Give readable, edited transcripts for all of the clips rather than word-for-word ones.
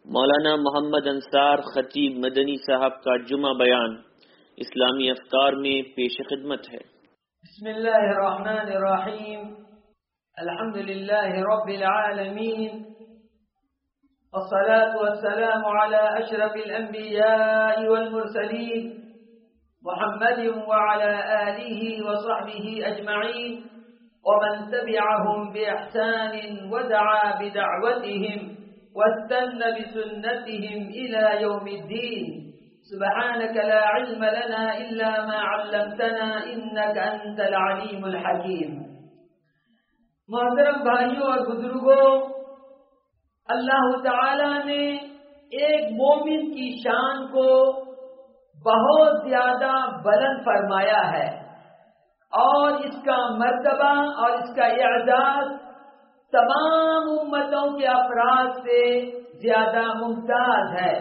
مولانا محمد انصار خطیب مدنی صاحب کا جمعہ بیان اسلامی افکار میں پیش خدمت ہے۔ بسم اللہ الرحمن الرحیم، الحمد للہ رب العالمین، والصلاة والسلام على اشرف الانبیاء والمرسلین محمد وعلى آلہ وصحبہ اجمعین ومن تبعهم بإحسان ودعا بدعوتهم واستنى بسنتهم إلى يوم الدين. سبحانك لا علم لنا إلا ما علمتنا إنك أنت العليم الحكيم. محترم بھائیوں اور بزرگوں، اللہ تعالی نے ایک مومن کی شان کو بہت زیادہ بلند فرمایا ہے اور اس کا مرتبہ اور اس کا اعزاز تمام امتوں کے افراد سے زیادہ ممتاز ہے،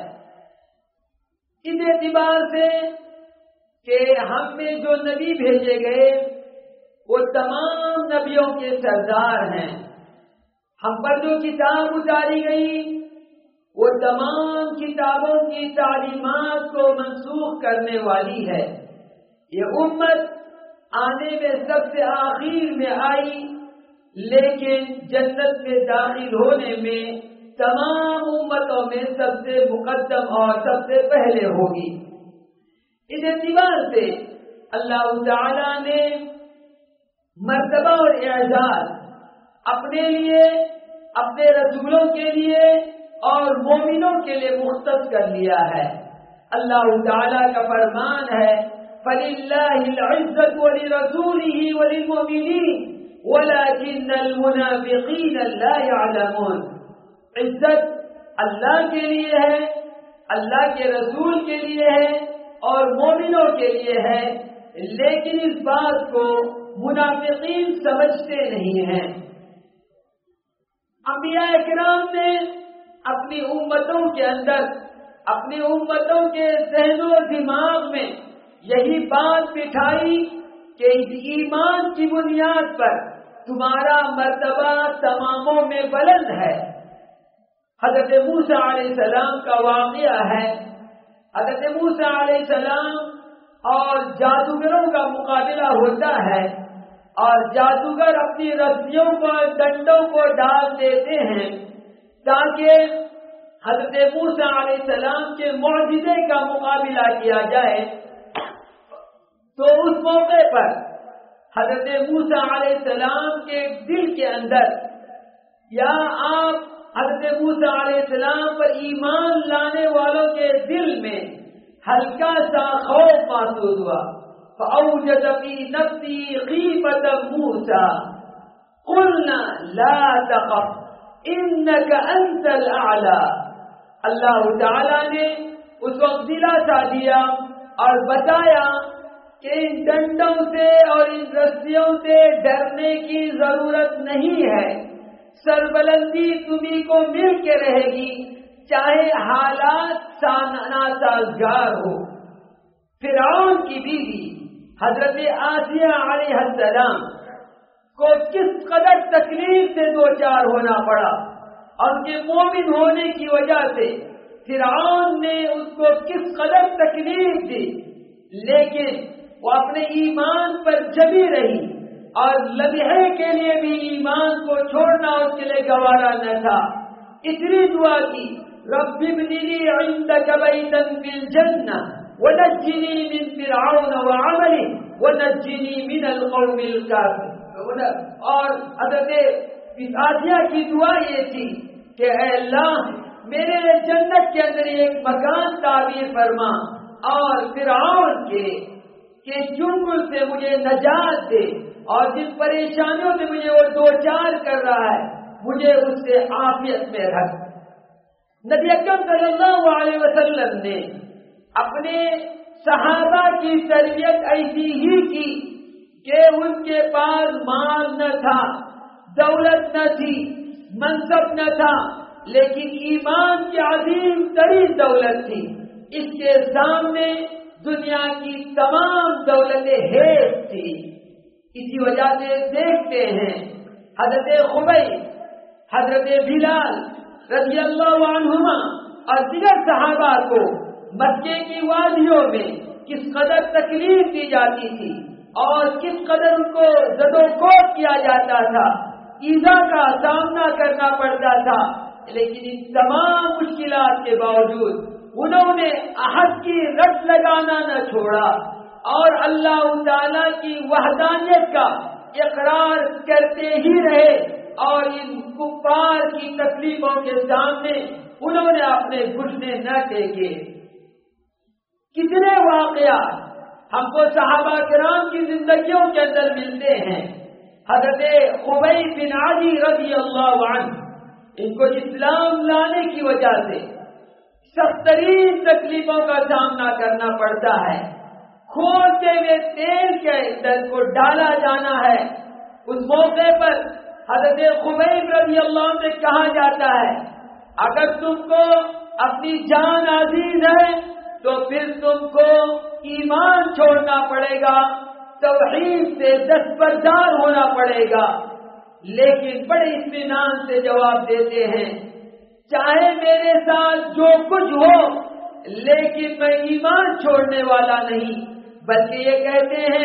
اس اعتبار سے کہ ہم میں جو نبی بھیجے گئے وہ تمام نبیوں کے سردار ہیں، ہم پر جو کتاب اتاری گئی وہ تمام کتابوں کی تعلیمات کو منسوخ کرنے والی ہے۔ یہ امت آنے میں سب سے آخر میں آئی، لیکن جنت میں داخل ہونے میں تمام امتوں میں سب سے مقدم اور سب سے پہلے ہوگی۔ اس اعتبار سے اللہ تعالی نے مرتبہ اور اعزاز اپنے لیے، اپنے رسولوں کے لیے اور مومنوں کے لیے مختص کر لیا ہے۔ اللہ تعالی کا فرمان ہے فَلِلَّهِ الْعِزَّةُ وَلِرَسُولِهِ وَلِلْمُؤْمِنِينَ وَلَكِنَّ الْمُنَافِقِينَ لَا يَعْلَمُونَ۔ عزت اللہ کے لیے ہے، اللہ کے رسول کے لیے ہے اور مومنوں کے لیے ہے، لیکن اس بات کو منافقین سمجھتے نہیں ہیں۔ انبیاء کرام نے اپنی امتوں کے اندر، اپنی امتوں کے ذہن و دماغ میں یہی بات بٹھائی کہ اس ایمان کی بنیاد پر تمہارا مرتبہ تماموں میں بلند ہے۔ حضرت موسیٰ علیہ السلام کا واقعہ ہے، حضرت موسیٰ علیہ السلام اور جادوگروں کا مقابلہ ہوتا ہے اور جادوگر اپنی رسیوں کو، ڈنڈوں کو ڈال دیتے ہیں تاکہ حضرت موسیٰ علیہ السلام کے معجزے کا مقابلہ کیا جائے۔ تو اس موقع پر حضرت موسیٰ علیہ السلام کے دل کے اندر، یا آپ حضرت موسیٰ علیہ السلام پر ایمان لانے والوں کے دل میں ہلکا سا خوف محسوس ہوا۔ فَأَوْجَسَ فِي نَفْسِهِ خِيفَةً مُوسَىٰ قُلْنَا لَا تَخَفْ إِنَّكَ أَنْتَ الْأَعْلَىٰ۔ اللہ تعالیٰ نے اس وقت دلاسا دیا اور بتایا کہ ان ڈنڈوں سے اور ان رسیوں سے ڈرنے کی ضرورت نہیں ہے، سربلندی تمہیں کو مل کے رہے گی چاہے حالات ناسازگار ہو۔ فرعون کی بیوی حضرت آسیہ علیہ السلام کو کس قدر تکلیف سے دوچار ہونا پڑا اور ان کے مومن ہونے کی وجہ سے فرعون نے اس کو کس قدر تکلیف دی، لیکن وہ اپنے ایمان پر جمی رہی اور لمحے کے لیے بھی ایمان کو چھوڑنا اس کے لیے گوارا نہ تھا۔ اتنی دعا کی رب ابن لی عندک بیتا فی الجنہ ونجنی من فرعون وعملہ ونجنی من القوم الکافرین۔ اور حضرت آسیہ کی دعا یہ تھی کہ اے اللہ میرے جنت کے اندر ایک مکان تعمیر فرما اور فرعون کے چنگل سے مجھے نجات دے اور جن پریشانیوں سے مجھے وہ دوچار کر رہا ہے مجھے اس سے عافیت میں رکھ۔ نبی اکرم صلی اللہ علیہ وسلم نے اپنے صحابہ کی تربیت ایسی ہی کی کہ ان کے پاس مال نہ تھا، دولت نہ تھی، منصب نہ تھا، لیکن ایمان کی عظیم ترین دولت تھی۔ اس کے سامنے دنیا کی تمام دولتیں ہیٹ تھی۔ اسی وجہ سے دیکھتے ہیں حضرت خبیب، حضرت بلال رضی اللہ عنہما اور دیگر صحابہ کو مکے کی وادیوں میں کس قدر تکلیف دی جاتی تھی اور کس قدر ان کو زد و کوب کیا جاتا تھا، ایذا کا سامنا کرنا پڑتا تھا، لیکن ان تمام مشکلات کے باوجود انہوں نے عہد کی رٹ لگانا نہ چھوڑا اور اللہ تعالیٰ کی وحدانیت کا اقرار کرتے ہی رہے اور ان کفار کی تکلیفوں کے سامنے انہوں نے اپنے گھٹنے نہ ٹیکے۔ کتنے واقعات ہم کو صحابہ کرام کی زندگیوں کے اندر ملتے ہیں۔ حضرت خبیب بن عدی رضی اللہ عنہ، ان کو اسلام لانے کی وجہ سے سخت ترین تکلیفوں کا سامنا کرنا پڑتا ہے۔ کھولتے ہوئے تیل کے اندر کو ڈالا جانا ہے۔ اس موقع پر حضرت خبیب رضی اللہ عنہ سے کہا جاتا ہے اگر تم کو اپنی جان عزیز ہے تو پھر تم کو ایمان چھوڑنا پڑے گا، توحید سے دستبردار ہونا پڑے گا۔ لیکن بڑے اطمینان سے جواب دیتے ہیں چاہے میرے ساتھ جو کچھ ہو لیکن میں ایمان چھوڑنے والا نہیں، بلکہ یہ کہتے ہیں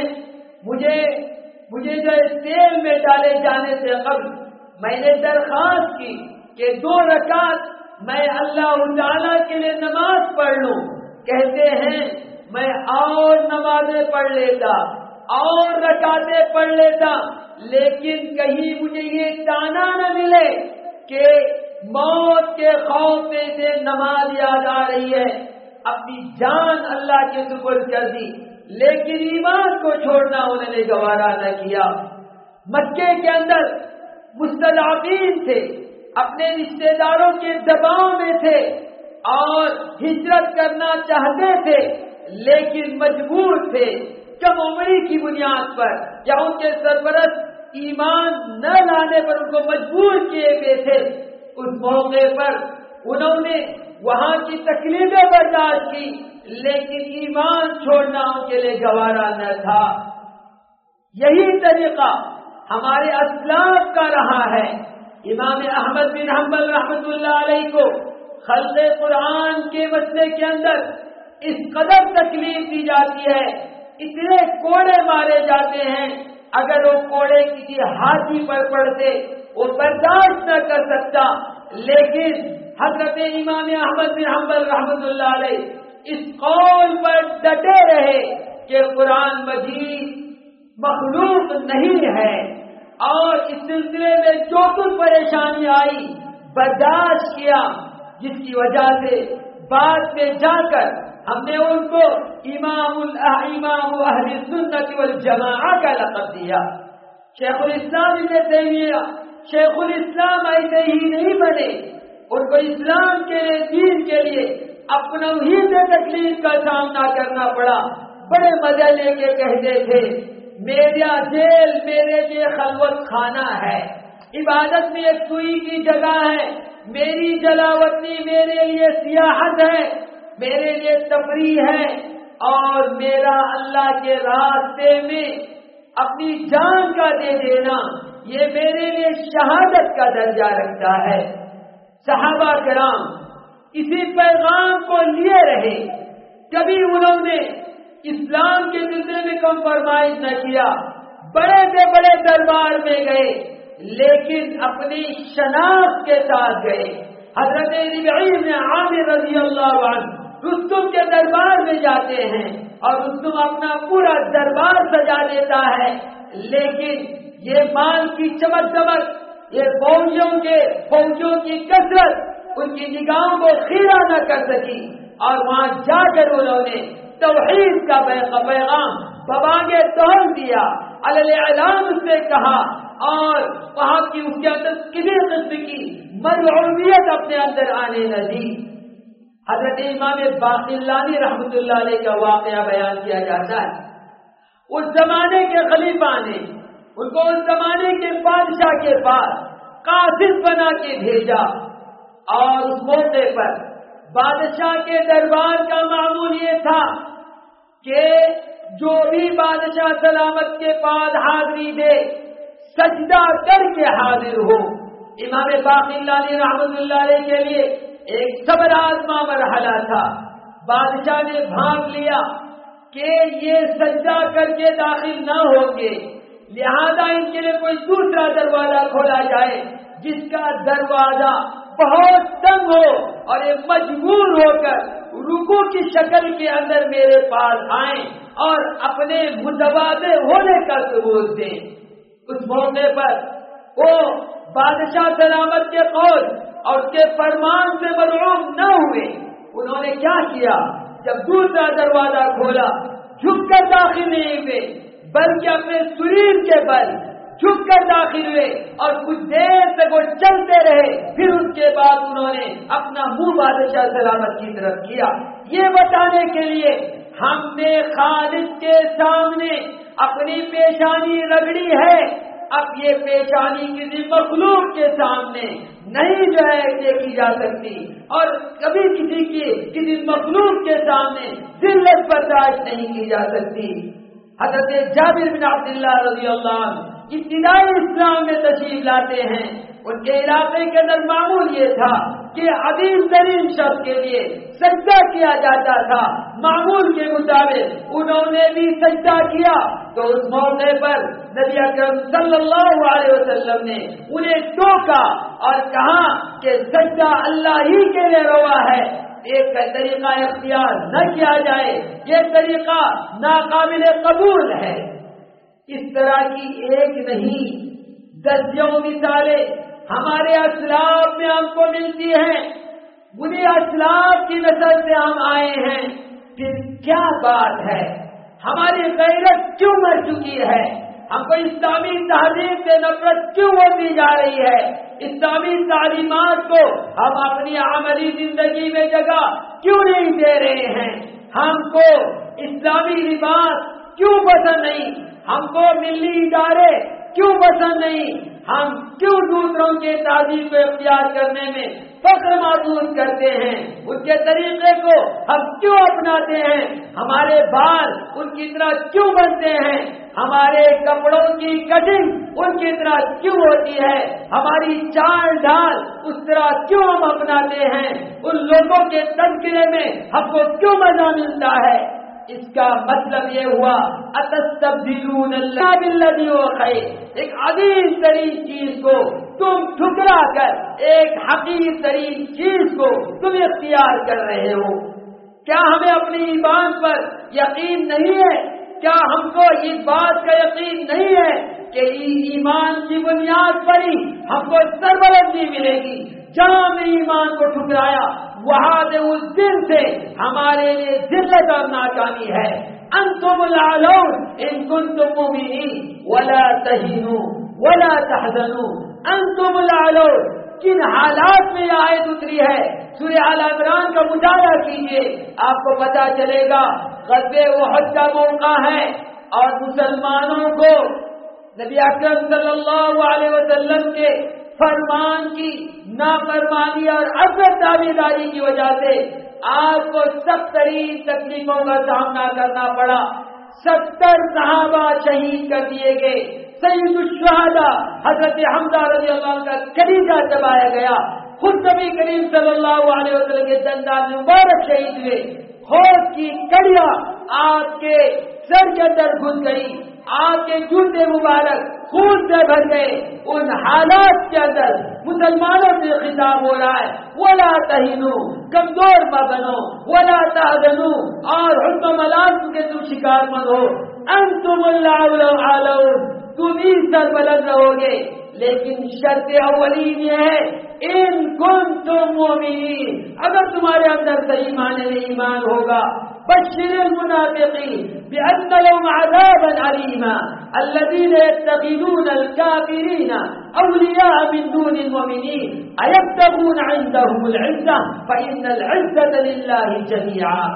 مجھے جو تیل میں ڈالے جانے سے قبل میں نے درخواست کی کہ 2 رکعت میں اللہ تعالیٰ کے لیے نماز پڑھ لوں۔ کہتے ہیں میں اور نمازیں پڑھ لیتا اور رکعتیں پڑھ لیتا، لیکن کہیں مجھے یہ تانا نہ ملے کہ موت کے خوف میں سے نماز یاد آ رہی ہے۔ اپنی جان اللہ کے سپرد کر دی، لیکن ایمان کو چھوڑنا انہوں نے گوارا نہ کیا۔ مکے کے اندر مستضعفین تھے، اپنے رشتہ داروں کے دباؤ میں تھے اور ہجرت کرنا چاہتے تھے لیکن مجبور تھے، کم عمری کی بنیاد پر یا ان کے سرپرست ایمان نہ لانے پر ان کو مجبور کیے گئے تھے۔ اس موقع پر انہوں نے وہاں کی تکلیفیں برداشت کی، لیکن ایمان چھوڑنا ان کے لیے گوارا نہ تھا۔ یہی طریقہ ہمارے اسلاف کا رہا ہے۔ امام احمد بن حنبل رحمۃ اللہ علیہ کو خلق قرآن کے مسئلے کے اندر اس قدر تکلیف دی جاتی ہے، اتنے کوڑے مارے جاتے ہیں، اگر وہ کوڑے کسی ہاتھی پر پڑتے وہ برداشت نہ کر سکتا، لیکن حضرت امام احمد بن حنبل رحمۃ اللہ علیہ اس قول پر ڈٹے رہے کہ قرآن مجید مخلوق نہیں ہے، اور اس سلسلے میں جو کچھ پریشانی آئی برداشت کیا، جس کی وجہ سے بعد میں جا کر ہم نے ان کو امام اہل سنت والجماعہ کا لقب دیا۔ شیخ الاسلام ابن تیمیہ شیخ الاسلام ایسے ہی نہیں بنے، ان کو اسلام کے لیے، دین کے لیے اپنا ہی سے تکلیف کا سامنا کرنا پڑا۔ بڑے مزے لے کے کہتے تھے میرا جیل میرے لیے خلوت خانہ ہے، عبادت میں ایک سوئی کی جگہ ہے، میری جلاوطنی میرے لیے سیاحت ہے، میرے لیے تفریح ہے، اور میرا اللہ کے راستے میں اپنی جان کا دے دینا یہ میرے لیے شہادت کا درجہ رکھتا ہے۔ صحابہ کرام اسی پیغام کو لیے رہے، کبھی انہوں نے اسلام کے سلسلے میں کمپرومائز نہ کیا، بڑے سے بڑے دربار میں گئے لیکن اپنی شناخت کے ساتھ گئے۔ حضرت ربعی بن عامر رضی اللہ عنہ رستم کے دربار میں جاتے ہیں اور رستم اپنا پورا دربار سجا دیتا ہے، لیکن یہ مال کی چمک دمک، یہ فوجوں کی کثرت ان کی نگاہوں کو خیرہ نہ کر سکی، اور وہاں جا کر انہوں نے توحید کا پیغام ببانگے توڑ دیا، اعلان اس سے کہا، اور وہاں کی اس کے اندر کسی قسم کی ملعونیت اپنے اندر آنے نہ دی۔ حضرت امام باقلانی رحمۃ اللہ علیہ کا واقعہ بیان کیا جاتا ہے۔ اس زمانے کے خلیفہ نے ان کو اس زمانے کے بادشاہ کے پاس قاصد بنا کے بھیجا، اور اس موقع پر بادشاہ کے دربار کا معمول یہ تھا کہ جو بھی بادشاہ سلامت کے پاس حاضری دے سجدہ کر کے حاضر ہو۔ امام باقلانی رحمۃ اللہ علیہ کے لیے ایک صبر آزما مرحلہ تھا. بادشاہ نے بھانپ لیا کہ یہ سجدہ کر کے داخل نہ ہوں گے، لہذا ان کے لیے کوئی دوسرا دروازہ کھولا جائے جس کا دروازہ بہت تنگ ہو اور یہ مجبور ہو کر رکوع کی شکل کے اندر میرے پاس آئیں اور اپنے متواضع ہونے کا ثبوت دیں. اس موقع پر وہ بادشاہ سلامت کے قول اور اس کے فرمان سے مرعوب نہ ہوئے. انہوں نے کیا کیا؟ جب دوسرا دروازہ کھولا جھک کر داخل نہیں ہوئے بلکہ اپنے سریر کے بل جھک کر داخل ہوئے اور کچھ دیر تک وہ چلتے رہے. پھر اس کے بعد انہوں نے اپنا منہ بادشاہ سلامت کی طرف کیا، یہ بتانے کے لیے ہم نے خالد کے سامنے اپنی پیشانی رگڑی ہے، اب یہ پیشانی کسی مخلوق کے سامنے نہیں جو ہے دیکھی جا سکتی، اور کبھی کسی مخلوق کے سامنے ذلت برداشت نہیں کی جا سکتی. حضرت جابر بن عبداللہ رضی اللہ عنہ ابتدائی اسلام میں تشریف لاتے ہیں. ان کے علاقے کے اندر معمول یہ تھا کہ عظیم ترین شخص کے لیے سجدہ کیا جاتا تھا. معمول کے مطابق انہوں نے بھی سجدہ کیا تو اس موقع پر نبی اکرم صلی اللہ علیہ وسلم نے انہیں ٹوکا اور کہا کہ سجدہ اللہ ہی کے لیے روا ہے، ایک طریقہ اختیار نہ کیا جائے، یہ طریقہ ناقابل قبول ہے. اس طرح کی ایک نہیں درجنوں مثالیں ہمارے اسلاف میں ہم کو ملتی ہیں. انہیں اسلاف کی نسل سے ہم آئے ہیں. پھر کیا بات ہے؟ ہماری غیرت کیوں مر چکی ہے؟ ہم کو اسلامی تہذیب سے نفرت کیوں ہوتی جا رہی ہے؟ اسلامی تعلیمات کو ہم اپنی عملی زندگی میں جگہ کیوں نہیں دے رہے ہیں؟ ہم کو اسلامی لباس کیوں پسند نہیں؟ ہم کو ملی ادارے کیوں پسند نہیں؟ ہم کیوں دوسروں کے تعلیم کو اختیار کرنے میں فخر محسوس کرتے ہیں؟ ان کے طریقے کو ہم کیوں اپناتے ہیں؟ ہمارے بال ان کی طرح کیوں بنتے ہیں؟ ہمارے کپڑوں کی کٹنگ ان کی طرح کیوں ہوتی ہے؟ ہماری چال ڈھال اس طرح کیوں ہم اپناتے ہیں؟ ان لوگوں کے تذکرے میں ہم کو کیوں مزہ ملتا ہے؟ اس کا مطلب یہ ہوا اتستبدلون اللہ بالذی هو خیر، ایک عظیم ترین چیز کو تم ٹھکرا کر ایک حقیر ترین چیز کو تم اختیار کر رہے ہو. کیا ہمیں اپنی ایمان پر یقین نہیں ہے؟ کیا ہم کو اس بات کا یقین نہیں ہے کہ ایمان کی بنیاد پر ہی ہم کو سربلندی ملے گی؟ جہاں ہم نے ایمان کو ٹھکرایا وہاں سے اس دن سے ہمارے لیے ذلت اور ناکامی ہے. انتم الاعلون ان کنتم مؤمنین ولا تہینوا ولا تحزنوا. انتم الاعلون، کن حالات میں یہ آیت اتری ہے؟ سورہ آل عمران کا مطالعہ کیجیے، آپ کو پتا چلے گا. غزوہ احد کا موقع ہے اور مسلمانوں کو نبی اکرم صلی اللہ علیہ وسلم کے فرمان کی نافرمانی اور عدم تابعداری کی وجہ سے آپ کو سخت ترین تکلیفوں کا سامنا کرنا پڑا. 70 صحابہ شہید کر دیے گئے. سید الشہداء حضرت حمزہ رضی اللہ عنہ کا کلیجہ دبایا گیا. خود نبی کریم صلی اللہ علیہ وسلم کے دندان مبارک شہید ہوئے. خوف کی کڑیاں آپ کے سر کے اندر گھس گئی، آپ کے جوتے مبارک خون سے بھر گئے. ان حالات کے اندر مسلمانوں سے خطاب ہو رہا ہے ولا تہینوا، کمزور مت بنو، ولا تحزنوا، اور حزن ملال کے تم شکار مت ہو. انتم الاعلون، تم ہی سربلند رہو گے. لیکن شرط اولین یہ ہے ان کنتم مؤمنین، اگر تمہارے اندر صحیح معنی میں ایمان ہوگا. بشر المنافقین بأن لهم عذابا علیما الذین یتخذون الکافرین اولیاء من دون المؤمنین ایبتغون عندهم العزة فإن العزة للہ جميعا.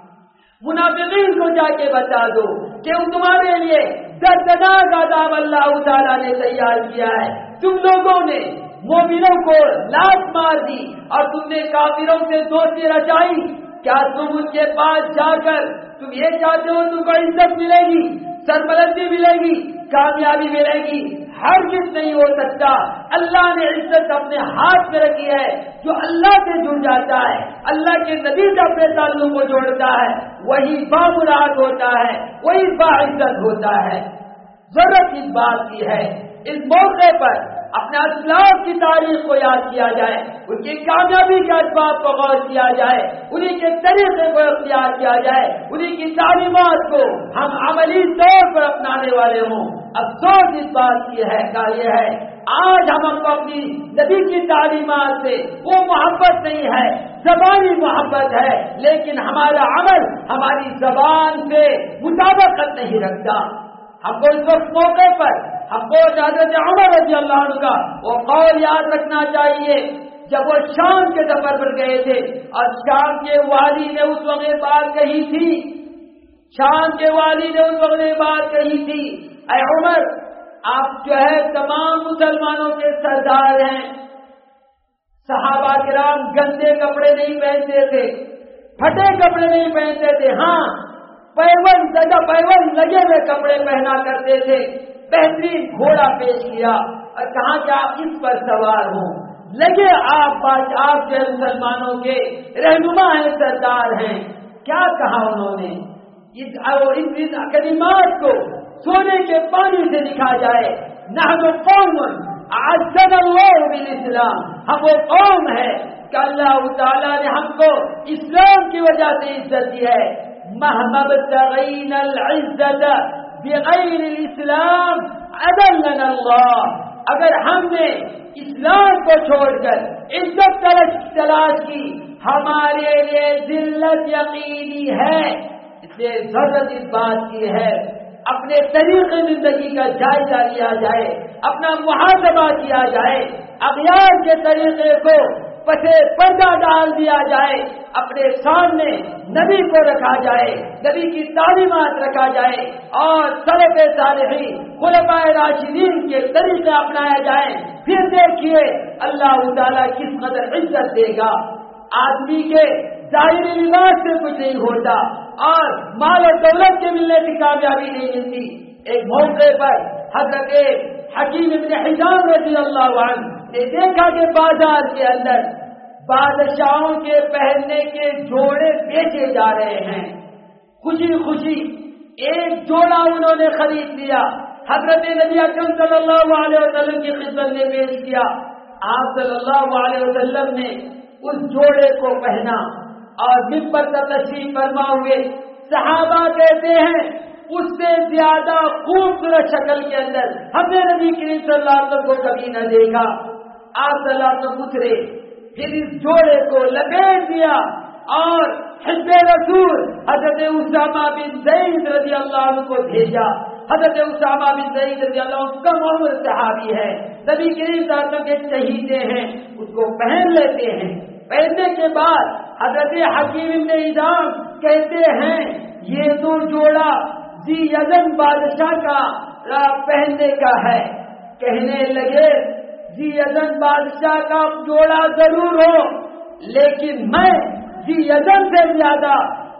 منافقین کو جا کے بتا دو کہ تمہارے لیے دردناک عذاب اللہ تعالیٰ نے تیار کیا ہے. تم لوگوں نے مومنوں کو لات مار دی اور تم نے کافروں سے دوستی رچائی. کیا تم ان کے پاس جا کر تم یہ چاہتے ہو تم کو عزت ملے گی، سربلندی ملے گی، کامیابی ملے گی؟ ہرگز نہیں ہو سکتا. اللہ نے عزت اپنے ہاتھ میں رکھی ہے. جو اللہ سے جڑ جاتا ہے, اللہ کے نبی سے اپنے تعلق کو جوڑتا ہے, وہی بامراد ہوتا ہے, وہی باعزت ہوتا ہے. ضرورت اس بات کی ہے اس موقع پر اپنے اسلاف کی تاریخ کو یاد کیا جائے, ان کی کامیابی کے اسباب کو غور کیا جائے, انہیں کے طریقے کو اختیار کیا جائے, انہیں کی تعلیمات کو ہم عملی طور پر اپنانے والے ہوں. افسوس اس بات کی ہے کہ یہ ہے آج ہم کو اپنی نبی کی تعلیمات سے وہ محبت نہیں ہے, زبانی محبت ہے, لیکن ہمارا عمل ہماری زبان سے مطابقت نہیں رکھتا. ہم کو اس وقت موقع پر ہم کو حضرت عمر رضی اللہ عنہ کا وہ قول یاد رکھنا چاہیے جب وہ شام کے سفر پر گئے تھے اور شام کے والی نے اس وقت بات کہی تھی, شام کے والی نے اس وقت بات کہی تھی, اے عمر آپ جو ہے تمام مسلمانوں کے سردار ہیں. صحابہ کرام گندے کپڑے نہیں پہنتے تھے, پھٹے کپڑے نہیں پہنتے تھے, ہاں پیون لگے ہوئے کپڑے پہنا کرتے تھے. بہترین گھوڑا پیش کیا اور کہا کہ آپ اس پر سوار ہوں. لگے آپ کے مسلمانوں کے رہنما ہیں, سردار ہیں. کیا کہا انہوں نے؟ اس کلمات کو سونے کے پانی سے لکھا جائے, نحن قوم اعزنا اللہ بالاسلام, ہم وہ قوم ہے کہ اللہ تعالیٰ نے ہم کو اسلام کی وجہ سے عزت دی ہے. مهما ابتغينا العزة بغير الاسلام اذلنا الله. اگر ہم نے اسلام کو چھوڑ کر عزت تلاش کی ہمارے لیے ذلت یقینی ہے. اس لیے ضرورت اس بات کی ہے اپنے طریقے زندگی کا جائزہ لیا جائے, اپنا محاسبہ کیا جائے, اغیار کے طریقے کو پسے پردہ ڈال دیا جائے, اپنے سامنے نبی کو رکھا جائے, نبی کی تعلیمات رکھا جائے اور سلف صالحین خلفائے راشدین کے طریقے اپنایا جائے. پھر دیکھیے اللہ تعالیٰ کس قدر عزت دے گا. آدمی کے ظاہری لباس سے کچھ نہیں ہوتا اور مال و دولت کے ملنے کی کامیابی نہیں ملتی. ایک موقع پر حضرت حکیم ابن حزام رضی اللہ عنہ نے دیکھا کہ بازار کے اندر بادشاہوں کے پہننے کے جوڑے بیچے جا رہے ہیں. خوشی خوشی ایک جوڑا انہوں نے خرید لیا, حضرت نبی اکرم صلی اللہ علیہ وسلم کی خدمت میں پیش کیا. آپ صلی اللہ علیہ وسلم نے اس جوڑے کو پہنا اور منبر پر تشریف فرما ہوئے. صحابہ کہتے ہیں اس سے زیادہ خوبصورت شکل کے اندر ہم نے نبی کریم صلی اللہ علیہ وسلم کو کبھی نہ دیکھا. آپ صلی اللہ علیہ وسلم اترے, پھر اس جوڑے کو لپیٹ دیا اور حزب رسول حضرت اسامہ بن زید رضی اللہ عنہ کو بھیجا. حضرت اسامہ بن زید رضی اللہ عنہ کم عمر صحابی ہے, نبی کریم صلی اللہ علیہ وسلم کے چہیتے ہیں, اس کو پہن لیتے ہیں. پہننے کے بعد حضرت حکیم ابن حزام کہتے ہیں یہ تو جوڑا ذی یزن بادشاہ کا پہننے کا ہے. کہنے لگے ذی یزن بادشاہ کا جوڑا ضرور ہو, لیکن میں ذی یزن سے زیادہ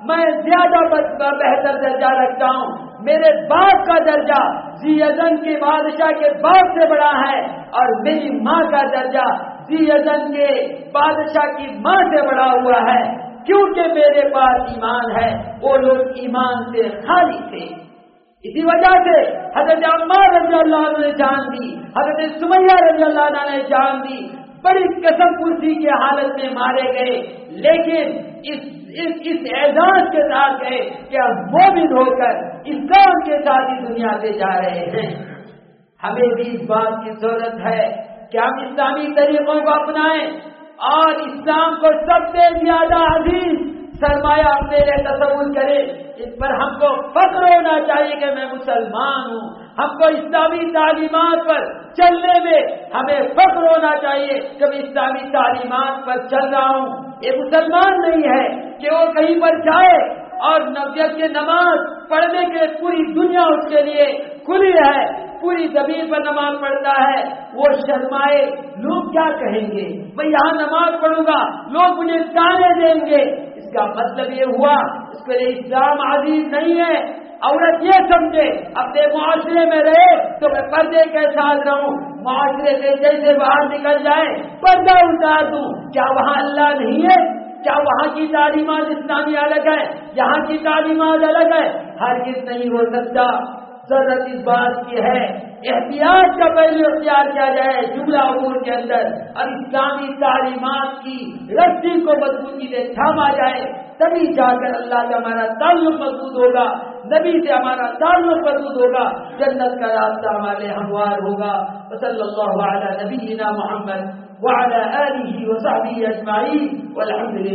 بہتر درجہ رکھتا ہوں. میرے باپ کا درجہ ذی یزن کے بادشاہ کے باپ سے بڑا ہے اور میری ماں کا درجہ ذی یزن کے بادشاہ کی ماں سے بڑا ہوا ہے, کیونکہ میرے پاس ایمان ہے, وہ لوگ ایمان سے خالی تھے. اسی وجہ سے حضرت عمار رضی اللہ عنہ نے جان دی, حضرت سمیہ رضی اللہ عنہ نے جان دی. بڑی قسم پرسی کے حالت میں مارے گئے, لیکن اس اعزاز کے ساتھ گئے کہ ہم مومن ہو کر اسلام کے ساتھ ہی دنیا سے جا رہے ہیں. ہمیں بھی اس بات کی ضرورت ہے کہ ہم اسلامی طریقوں کو اپنائیں اور اسلام کو سب سے زیادہ عزیز سرمایہ اپنے لیے تصور کرے. اس پر ہم کو فخر ہونا چاہیے کہ میں مسلمان ہوں. ہم کو اسلامی تعلیمات پر چلنے میں ہمیں فخر ہونا چاہیے کہ میں اسلامی تعلیمات پر چل رہا ہوں. یہ مسلمان نہیں ہے کہ وہ کہیں پر جائے اور نویت کے نماز پڑھنے کے پوری دنیا اس کے لیے کھلی ہے, پوری زمین پر نماز پڑھتا ہے, وہ شرمائے لوگ کیا کہیں گے, میں یہاں نماز پڑھوں گا لوگ مجھے تانے دیں گے. اس کا مطلب یہ ہوا اس کے لیے اسلام عزیز نہیں ہے. عورت یہ سمجھے اپنے معاشرے میں رہے تو میں پردے کے ساتھ رہوں، معاشرے سے جیسے باہر نکل جائے پردہ اتار دوں. کیا وہاں اللہ نہیں ہے؟ کیا وہاں کی تعلیمات اسلامی الگ ہے، یہاں کی تعلیمات الگ ہے؟ ہرگز نہیں ہو سکتا. ضرورت اس بات کی ہے احتیاط کا پہلے اختیار کیا جائے جملہ امور کے اندر، اور اسلامی تعلیمات کی رسی کو مضبوطی سے تھاما جائے، تبھی جا کر اللہ سے ہمارا تعلق مضبوط ہوگا، نبی سے ہمارا تعلق مضبوط ہوگا، جنت کا راستہ ہمارے ہموار ہوگا. صلی اللہ علی نبینا محمد وعلی آلہ وصحبہ اجمعین والحمد للہ.